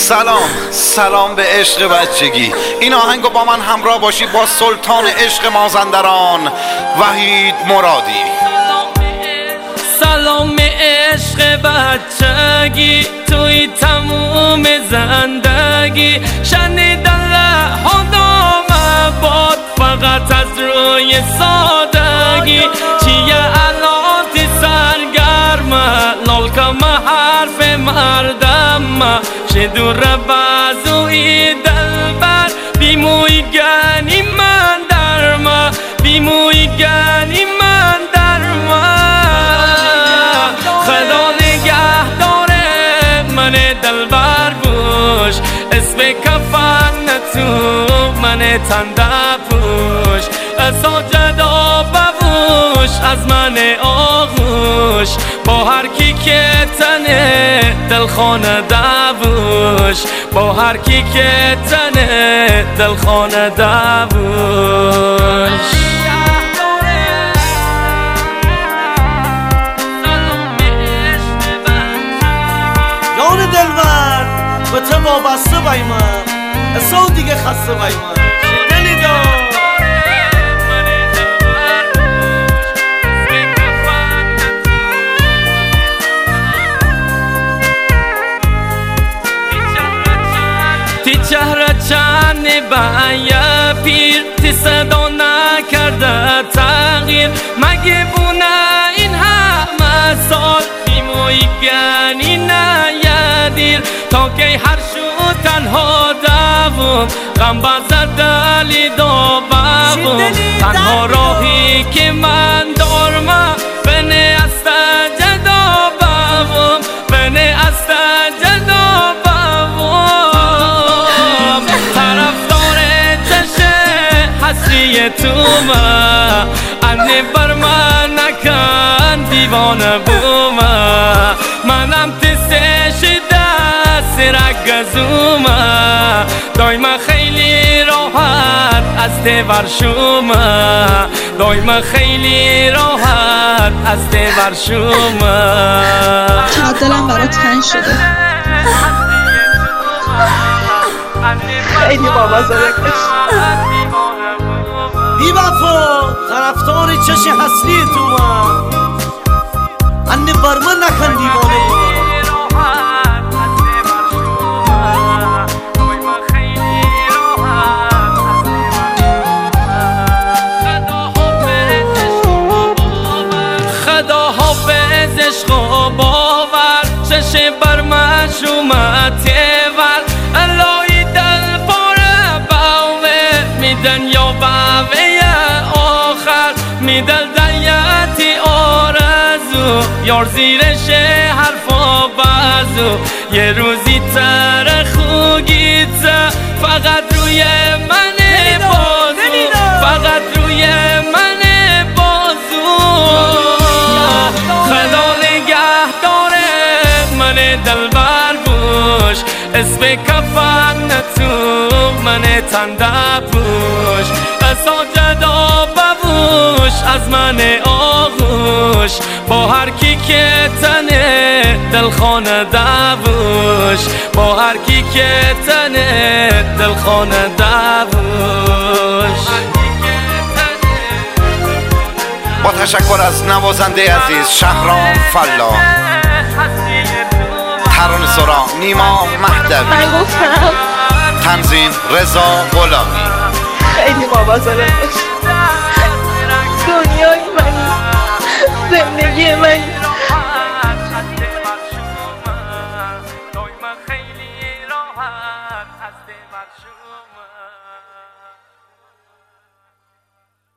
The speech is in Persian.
سلام به عشق بچگی. این آهنگو با من همراه باشی با سلطان عشق مازندران وحید مرادی. سلام عشق بچگی، توی تموم زندگی شنیدن لحظات مباد فقط از روی سادگی. چیه علات سرگرمه لالکم حرف مردم شدور بازوی دلبر بیموی گنی من درما بیموی گنی من درما. خدا نگه داره من دلبر بوش اسم کفن تو من تنده پوش ساجدا ببوش از من آغوش با هر کی که تنه دلخانه دبوش با هر کی که تنه دلخانه دبوش. جان دلبر به تو وابسته بای من اصلا دیگه خسته بای من دلی دار. تی چهره چند بایا پیر تی صدا نکرده تغییر مگه بونه این همه سال بیموی گنی نیدیر تا که هر شو تنها دوم غم بزر دلی دا بغم تنها راهی که من دارم بنه است جدا بغم بنه است جدا بغم طرفدار چشه حسی تو ما انه بر من نکن دیوانه بوما منم تسه شده سرگزوما دایما خیلی راحت از تبر شوما دایما خیلی راحت از تبر شوما. چقدر دلم برات تنگ شده. خیلی بابا زرکش بی وفا طرفدار چش حسلی تو من انه بر من نکن دیوانه بود. خدا حافظ عشق و باور چش بر من شومت ور الهی دل پاره باوه میدن یا باوه آخر میدل دیتی آرزو یار زیرش حرفا بازو یه روزی تر خوگیت فقط روی من بازو فقط روی من بازو. خدا نگه داره من دلبر بوش اسم کفن تو من تنده پوش ساجدا ببوش از من آغوش با هر کی که تنه دلخانه دبوش با هر کی که تنه دلخانه دبوش. با تشکر از نوازنده عزیز شهرام فلا، ترانه سرا نیما مهدوی، من گفتم تنظیم رضا غلامی. خیلی بابا زرکش دنیای منی زندگی منی. خیلی راحت از